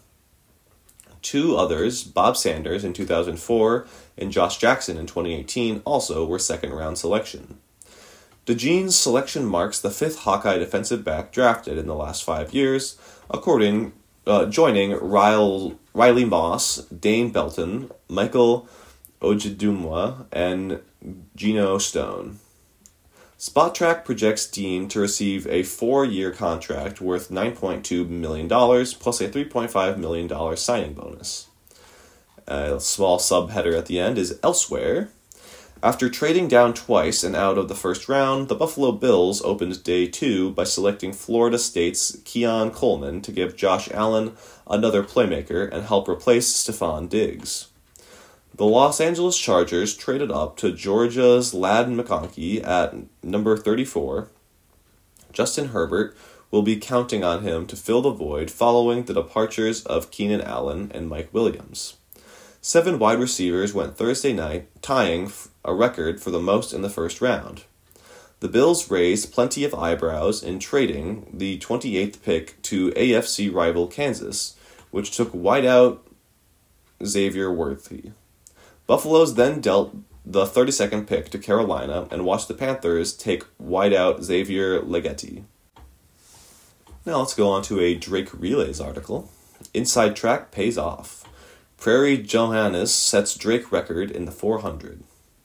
Two others, Bob Sanders in two thousand four and Josh Jackson in twenty eighteen, also were second-round selection. DeJean's selection marks the fifth Hawkeye defensive back drafted in the last five years, according uh, joining Riley, Riley Moss, Dane Belton, Michael Ojedumwa, and Geno Stone. SpotTrack projects Dean to receive a four-year contract worth nine point two million dollars plus a three point five million dollars signing bonus. A small subheader at the end is Elsewhere. After trading down twice and out of the first round, the Buffalo Bills opened day two by selecting Florida State's Keon Coleman to give Josh Allen another playmaker and help replace Stephon Diggs. The Los Angeles Chargers traded up to Georgia's Ladd McConkey at number thirty-four. Justin Herbert will be counting on him to fill the void following the departures of Keenan Allen and Mike Williams. Seven wide receivers went Thursday night, tying a record for the most in the first round. The Bills raised plenty of eyebrows in trading the twenty-eighth pick to A F C rival Kansas, which took wideout Xavier Worthy. Buffalo's then dealt the thirty-second pick to Carolina and watched the Panthers take wideout Xavier Leggetti. Now let's go on to a Drake Relays article. Inside Track pays off. Prairie Johannes sets Drake record in the four hundred.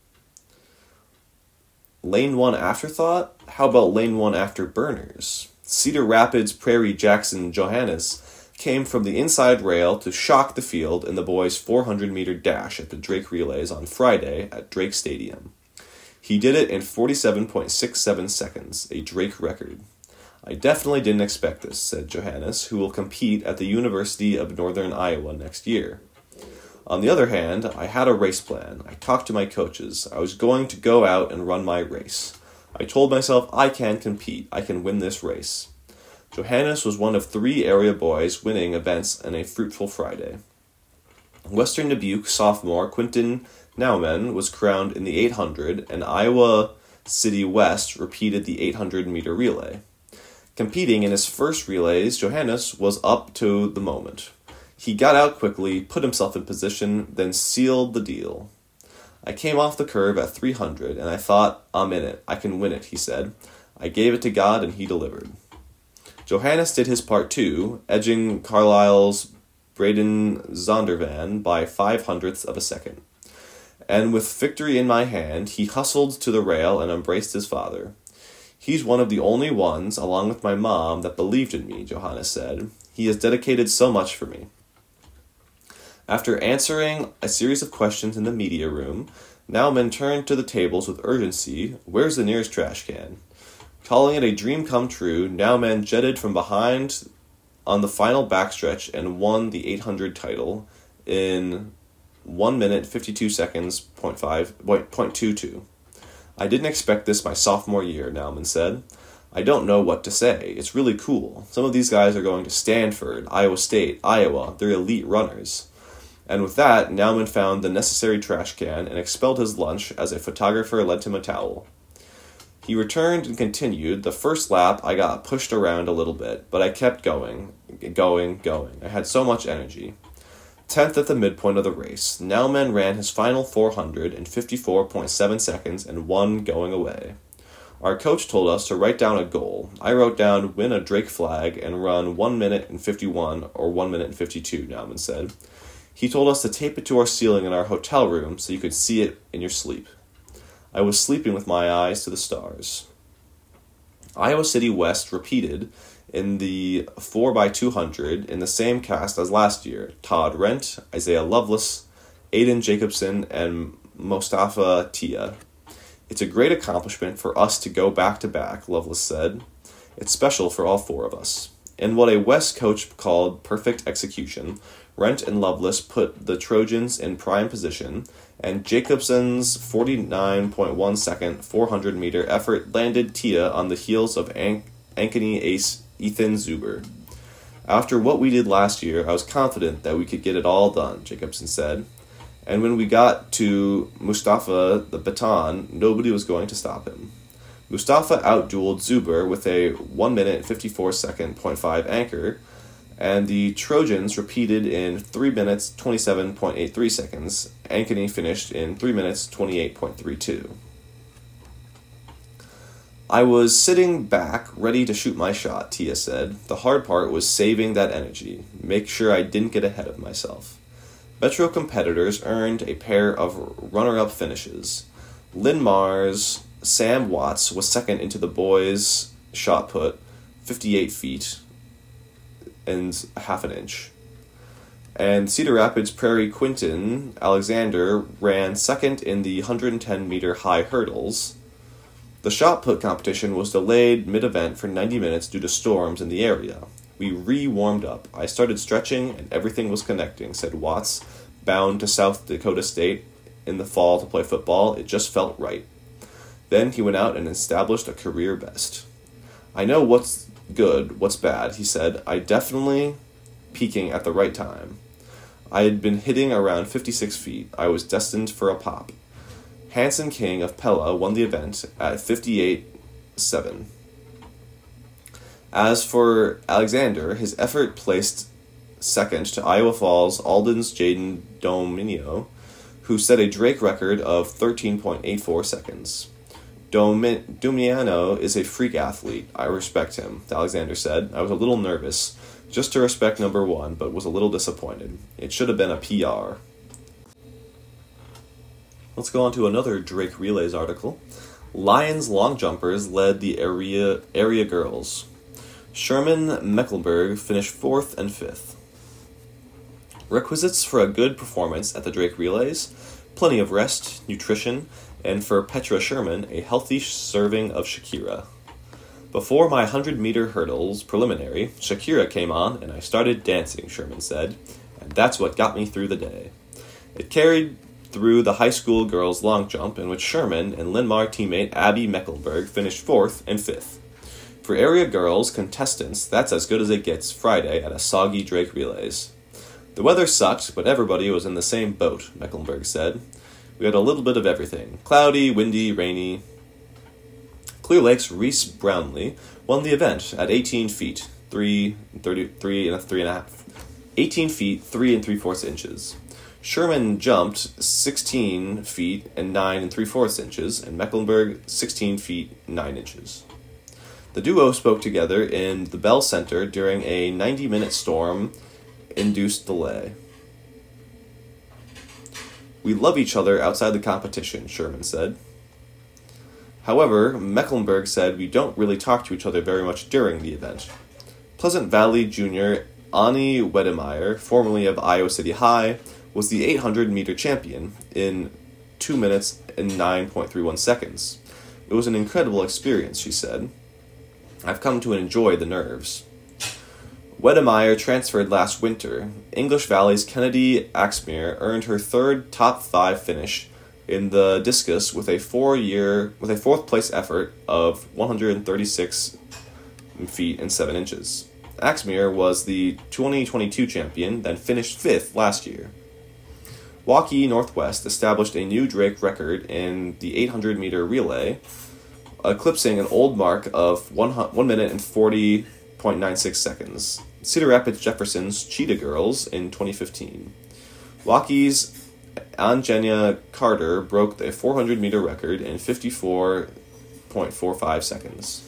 Lane one afterthought? How about lane one afterburners? Cedar Rapids Prairie Jackson Johannes came from the inside rail to shock the field in the boys' four hundred meter dash at the Drake Relays on Friday at Drake Stadium. He did it in forty-seven point six seven seconds, a Drake record. I definitely didn't expect this, said Johannes, who will compete at the University of Northern Iowa next year. On the other hand, I had a race plan. I talked to my coaches. I was going to go out and run my race. I told myself, I can compete. I can win this race. Johannes was one of three area boys winning events in a fruitful Friday. Western Dubuque sophomore Quinton Nauman was crowned in the eight hundred, and Iowa City West repeated the eight hundred meter relay. Competing in his first relays, Johannes was up to the moment. He got out quickly, put himself in position, then sealed the deal. I came off the curve at three hundred, and I thought, I'm in it. I can win it, he said. I gave it to God, and he delivered. Johannes did his part too, edging Carlisle's Braden Zondervan by five hundredths of a second. And with victory in my hand, he hustled to the rail and embraced his father. He's one of the only ones, along with my mom, that believed in me, Johannes said. He has dedicated so much for me. After answering a series of questions in the media room, Naumann turned to the tables with urgency. Where's the nearest trash can? Calling it a dream come true, Naumann jetted from behind on the final backstretch and won the eight hundred title in one minute, fifty-two seconds, point five, point two two. I didn't expect this my sophomore year, Naumann said. I don't know what to say. It's really cool. Some of these guys are going to Stanford, Iowa State, Iowa. They're elite runners. And with that, Naumann found the necessary trash can and expelled his lunch as a photographer lent him a towel. He returned and continued. The first lap, I got pushed around a little bit, but I kept going, going, going. I had so much energy. Tenth at the midpoint of the race, Naumann ran his final four hundred in fifty-four point seven seconds and won going away. Our coach told us to write down a goal. I wrote down win a Drake flag and run one minute and fifty-one or one minute and fifty-two, Naumann said. He told us to tape it to our ceiling in our hotel room so you could see it in your sleep. I was sleeping with my eyes to the stars. Iowa City West repeated in the four by two hundred in the same cast as last year. Todd Rent, Isaiah Lovelace, Aiden Jacobson, and Mostafa Tia. It's a great accomplishment for us to go back-to-back, Lovelace said. It's special for all four of us. In what a West coach called perfect execution, Rent and Lovelace put the Trojans in prime position, and Jacobson's forty-nine point one second four hundred meter effort landed Tia on the heels of An- Ankeny ace Ethan Zuber. After what we did last year, I was confident that we could get it all done, Jacobson said. And when we got to Mustafa the baton, nobody was going to stop him. Mustafa outdueled Zuber with a one minute fifty-four second point five anchor, and the Trojans repeated in three minutes twenty-seven point eight three seconds. Ankeny finished in three minutes twenty-eight point three two. I was sitting back, ready to shoot my shot, Tia said. The hard part was saving that energy, make sure I didn't get ahead of myself. Metro competitors earned a pair of runner-up finishes. Linmar's Sam Watts was second into the boys' shot put, fifty-eight feet and half an inch. And Cedar Rapids Prairie Quinton Alexander ran second in the one hundred ten meter high hurdles. The shot put competition was delayed mid-event for ninety minutes due to storms in the area. We re-warmed up. I started stretching and everything was connecting, said Watts, bound to South Dakota State in the fall to play football. It just felt right. Then he went out and established a career best. I know what's good, what's bad, he said. I definitely peaking at the right time. I had been hitting around fifty-six feet. I was destined for a pop. Hanson King of Pella won the event at fifty-eight seven. As for Alexander, his effort placed second to Iowa Falls Alden's Jaden Dominio, who set a Drake record of thirteen point eight four seconds. Domi- Dominiano is a freak athlete. I respect him, Alexander said. I was a little nervous, just to respect number one, but was a little disappointed. It should have been a P R. Let's go on to another Drake Relays article. Lions long jumpers led the area area girls. Sherman Mecklenburg finished fourth and fifth. Requisites for a good performance at the Drake Relays: plenty of rest, nutrition, and for Petra Sherman, a healthy serving of Shakira. Before my one hundred meter hurdles preliminary, Shakira came on and I started dancing, Sherman said, and that's what got me through the day. It carried through the high school girls' long jump, in which Sherman and Linmar teammate Abby Mecklenburg finished fourth and fifth. For area girls contestants, that's as good as it gets Friday at a soggy Drake Relays. The weather sucked, but everybody was in the same boat, Mecklenburg said. We had a little bit of everything. Cloudy, windy, rainy. Clear Lake's Reese Brownlee won the event at eighteen feet, three, thirty-three and a three and a half. eighteen feet, three and three-fourths inches. Sherman jumped sixteen feet and nine and three-fourths inches, and Mecklenburg sixteen feet, nine inches. The duo spoke together in the Bell Center during a ninety-minute storm-induced delay. We love each other outside the competition, Sherman said. However, Mecklenburg said we don't really talk to each other very much during the event. Pleasant Valley junior Ani Wedemeyer, formerly of Iowa City High, was the eight hundred meter champion in two minutes and nine point three one seconds. It was an incredible experience, she said. I've come to enjoy the nerves. Wedemeyer transferred last winter. English Valley's Kennedy Axmere earned her third top five finish in the discus with a four-year with a fourth place effort of one hundred thirty-six feet and seven inches. Axmere was the twenty twenty-two champion, then finished fifth last year. Waukee Northwest established a new Drake record in the eight hundred meter relay, eclipsing an old mark of one, one minute and forty point nine six seconds. Cedar Rapids Jefferson's Cheetah Girls in twenty fifteen. Waukee's Angenia Carter broke the four hundred meter record in fifty-four point four five seconds.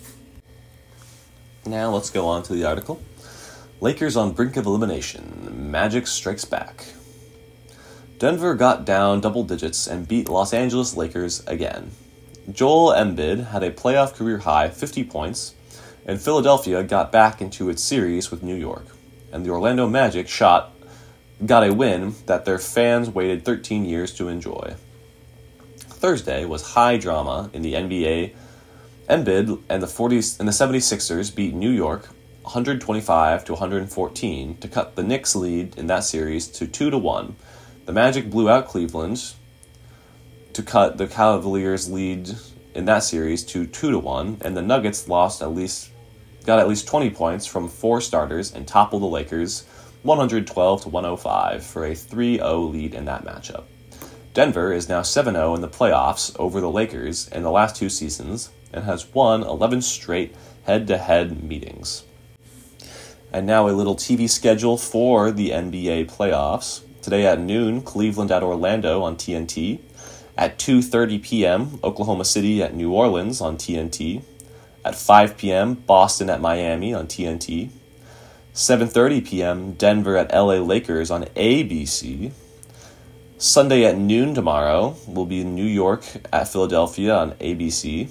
Now let's go on to the article. Lakers on brink of elimination. Magic strikes back. Denver got down double digits and beat Los Angeles Lakers again. Joel Embiid had a playoff career-high fifty points, and Philadelphia got back into its series with New York, and the Orlando Magic shot got a win that their fans waited thirteen years to enjoy. Thursday was high drama in the N B A. Embiid and the forties and the seventy-sixers beat New York one twenty-five to one fourteen to cut the Knicks' lead in that series to two to one. The Magic blew out Cleveland to cut the Cavaliers' lead in that series to two to one, and the Nuggets lost at least got at least twenty points from four starters and toppled the Lakers one twelve to one oh five for a three oh lead in that matchup. Denver is now seven oh in the playoffs over the Lakers in the last two seasons and has won eleven straight head-to-head meetings. And now a little T V schedule for the N B A playoffs. Today at noon, Cleveland at Orlando on T N T. At two thirty p.m., Oklahoma City at New Orleans on T N T. At five p.m., Boston at Miami on T N T. seven thirty p.m., Denver at L A Lakers on A B C. Sunday at noon tomorrow will be New York at Philadelphia on A B C.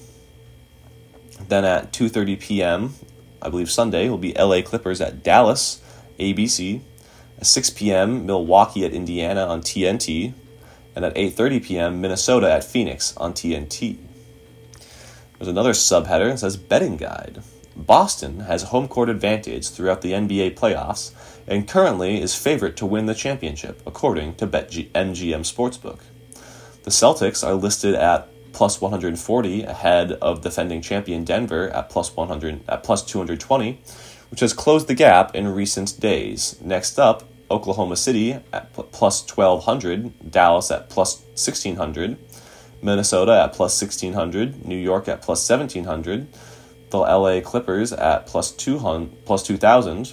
Then at two thirty p.m., I believe Sunday, will be L A Clippers at Dallas, A B C. At six p.m., Milwaukee at Indiana on T N T. And at eight thirty p.m., Minnesota at Phoenix on T N T. There's another subheader that says Betting Guide. Boston has home court advantage throughout the N B A playoffs and currently is favorite to win the championship, according to BetMGM Sportsbook. The Celtics are listed at plus one forty ahead of defending champion Denver at plus one hundred at plus two twenty, which has closed the gap in recent days. Next up, Oklahoma City at plus twelve hundred, Dallas at plus sixteen hundred, Minnesota at plus sixteen hundred, New York at plus seventeen hundred, the L A Clippers at plus two hundred, plus two thousand,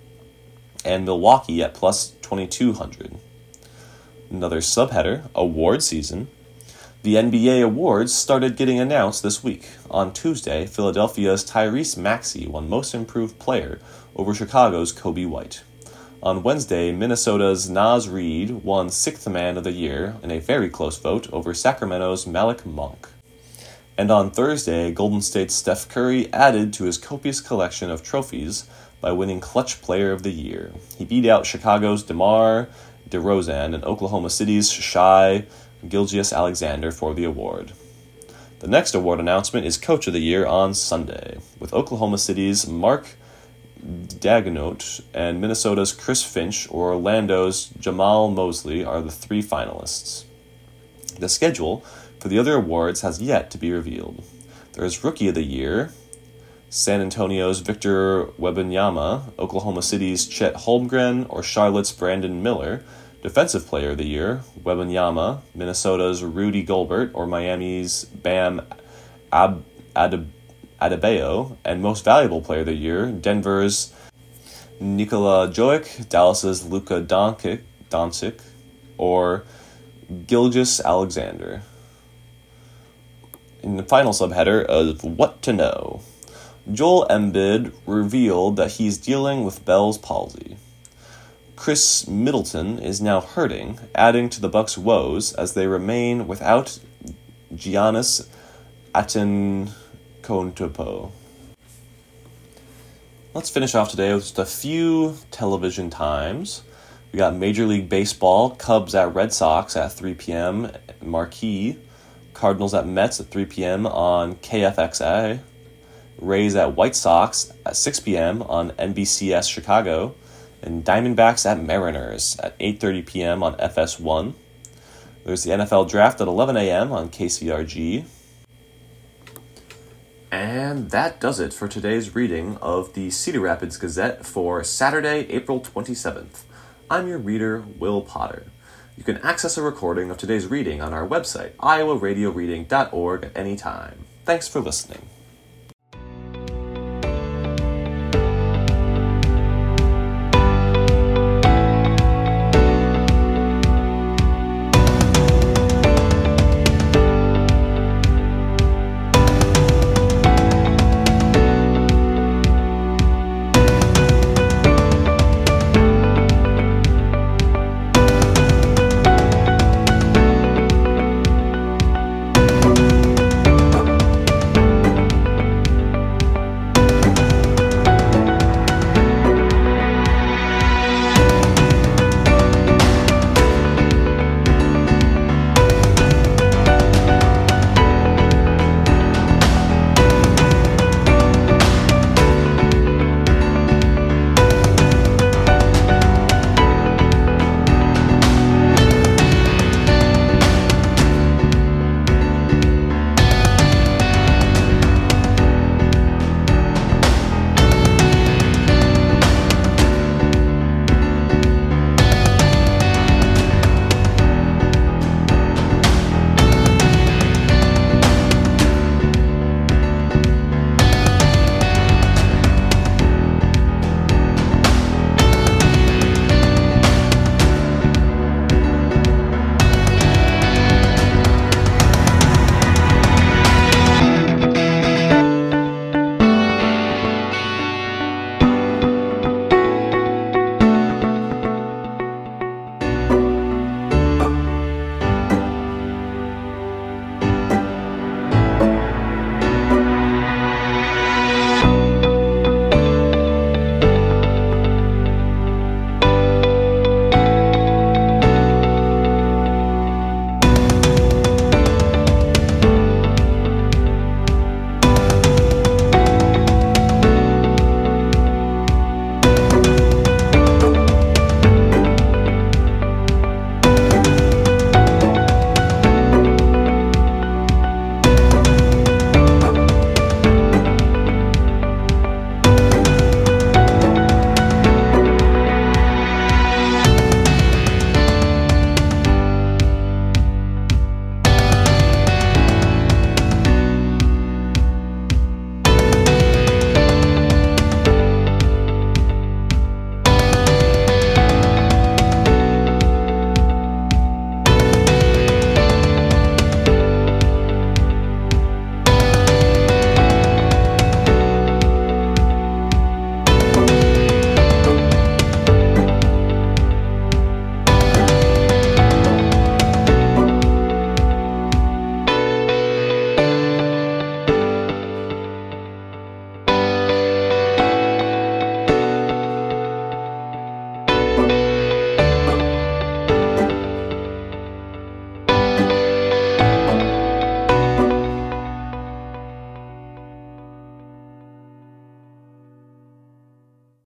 and Milwaukee at plus twenty-two hundred. Another subheader, award season. The N B A awards started getting announced this week. On Tuesday, Philadelphia's Tyrese Maxey won Most Improved Player over Chicago's Kobe White. On Wednesday, Minnesota's Naz Reid won Sixth Man of the Year in a very close vote over Sacramento's Malik Monk. And on Thursday, Golden State's Steph Curry added to his copious collection of trophies by winning Clutch Player of the Year. He beat out Chicago's DeMar DeRozan and Oklahoma City's Shai Gilgeous-Alexander for the award. The next award announcement is Coach of the Year on Sunday, with Oklahoma City's Mark Daigneault and Minnesota's Chris Finch or Orlando's Jamal Mosley are the three finalists. The schedule for the other awards has yet to be revealed. There is Rookie of the Year, San Antonio's Victor Wembanyama, Oklahoma City's Chet Holmgren, or Charlotte's Brandon Miller. Defensive Player of the Year, Wembanyama, Minnesota's Rudy Gobert, or Miami's Bam Ab- Adeb- Adebayo, and Most Valuable Player of the Year, Denver's Nikola Jokic, Dallas's Luka Doncic, Doncic or Gilgeous-Alexander. In the final subheader of What to Know, Joel Embiid revealed that he's dealing with Bell's palsy. Chris Middleton is now hurting, adding to the Bucks' woes as they remain without Giannis Aten Kontopo. Let's finish off today with just a few television times. We got Major League Baseball, Cubs at Red Sox at three p.m. Marquee. Cardinals at Mets at three p.m. on K F X A. Rays at White Sox at six p.m. on N B C S Chicago. And Diamondbacks at Mariners at eight thirty p.m. on F S one. There's the N F L Draft at eleven a.m. on K C R G. And that does it for today's reading of the Cedar Rapids Gazette for Saturday, April twenty-seventh. I'm your reader, Will Potter. You can access a recording of today's reading on our website, iowa radio reading dot org, at any time. Thanks for listening.